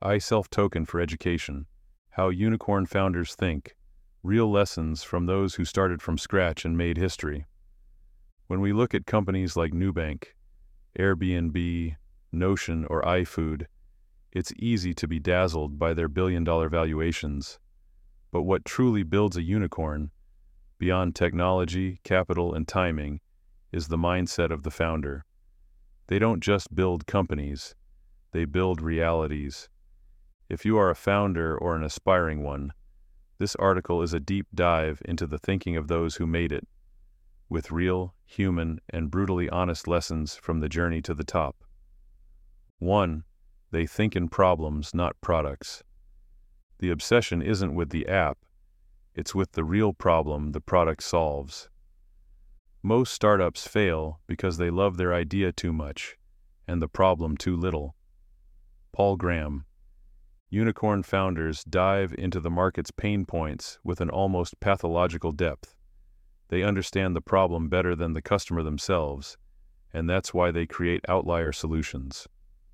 iSelf Token for Education: How Unicorn Founders Think. Real lessons from those who started from scratch and made history. When we look at companies like Nubank, Airbnb, Notion, or iFood, it's easy to be dazzled by their billion-dollar valuations. But what truly builds a unicorn, beyond technology, capital, and timing, is the mindset of the founder. They don't just build companies, they build realities. If you are a founder or an aspiring one, this article is a deep dive into the thinking of those who made it, with real, human, and brutally honest lessons from the journey to the top. 1. They think in problems, not products. The obsession isn't with the app, it's with the real problem the product solves. Most startups fail because they love their idea too much and the problem too little. Paul Graham. Unicorn founders dive into the market's pain points with an almost pathological depth. They understand the problem better than the customer themselves, and that's why they create outlier solutions.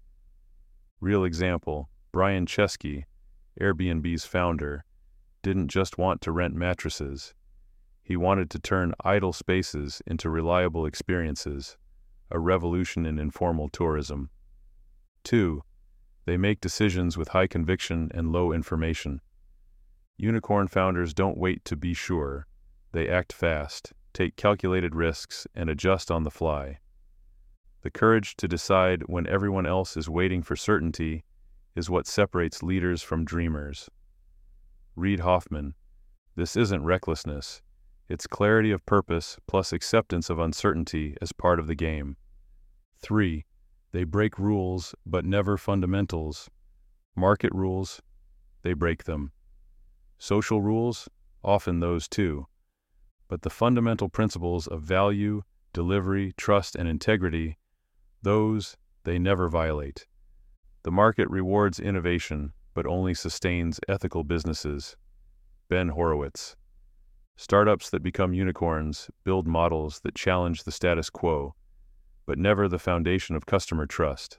Real example: Brian Chesky, Airbnb's founder, didn't just want to rent mattresses. He wanted to turn idle spaces into reliable experiences, a revolution in informal tourism. 2. They make decisions with high conviction and low information. Unicorn founders don't wait to be sure. They act fast, take calculated risks, and adjust on the fly. The courage to decide when everyone else is waiting for certainty is what separates leaders from dreamers. Reid Hoffman. This isn't recklessness. It's clarity of purpose plus acceptance of uncertainty as part of the game. 3. They break rules, but never fundamentals. Market rules, they break them. Social rules, often those too. But the fundamental principles of value, delivery, trust, and integrity, those they never violate. The market rewards innovation, but only sustains ethical businesses. Ben Horowitz. Startups that become unicorns build models that challenge the status quo, but never the foundation of customer trust.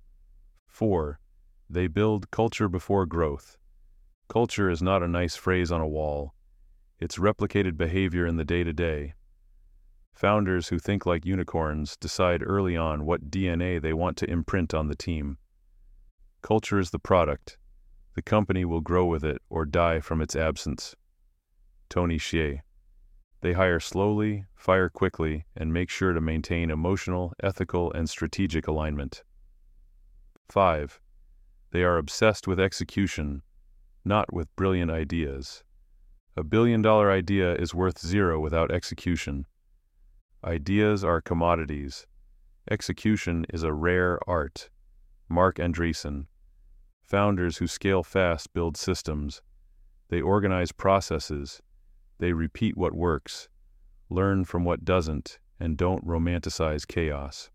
4. They build culture before growth. Culture is not a nice phrase on a wall. It's replicated behavior in the day-to-day. Founders who think like unicorns decide early on what DNA they want to imprint on the team. Culture is the product. The company will grow with it or die from its absence. Tony Hsieh. They hire slowly, fire quickly, and make sure to maintain emotional, ethical, and strategic alignment. 5. They are obsessed with execution, not with brilliant ideas. A billion-dollar idea is worth zero without execution. Ideas are commodities. Execution is a rare art. Mark Andreessen. Founders who scale fast build systems. They organize processes. They repeat what works, learn from what doesn't, and don't romanticize chaos.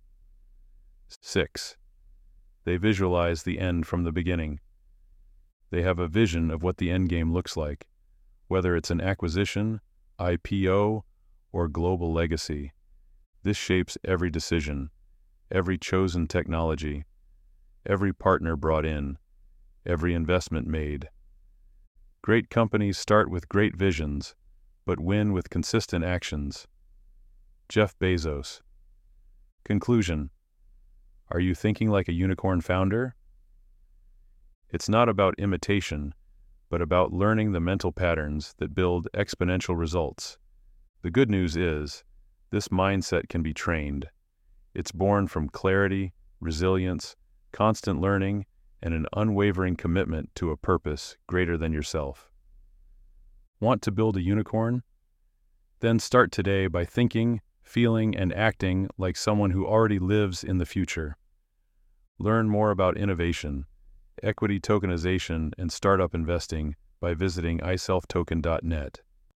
6. They visualize the end from the beginning. They have a vision of what the end game looks like, whether it's an acquisition, IPO, or global legacy. This shapes every decision, every chosen technology, every partner brought in, every investment made. Great companies start with great visions, but win with consistent actions. Jeff Bezos. Conclusion. Are you thinking like a unicorn founder? It's not about imitation, but about learning the mental patterns that build exponential results. The good news is, this mindset can be trained. It's born from clarity, resilience, constant learning, and an unwavering commitment to a purpose greater than yourself. Want to build a unicorn? Then start today by thinking, feeling, and acting like someone who already lives in the future. Learn more about innovation, equity tokenization, and startup investing by visiting iselftoken.net.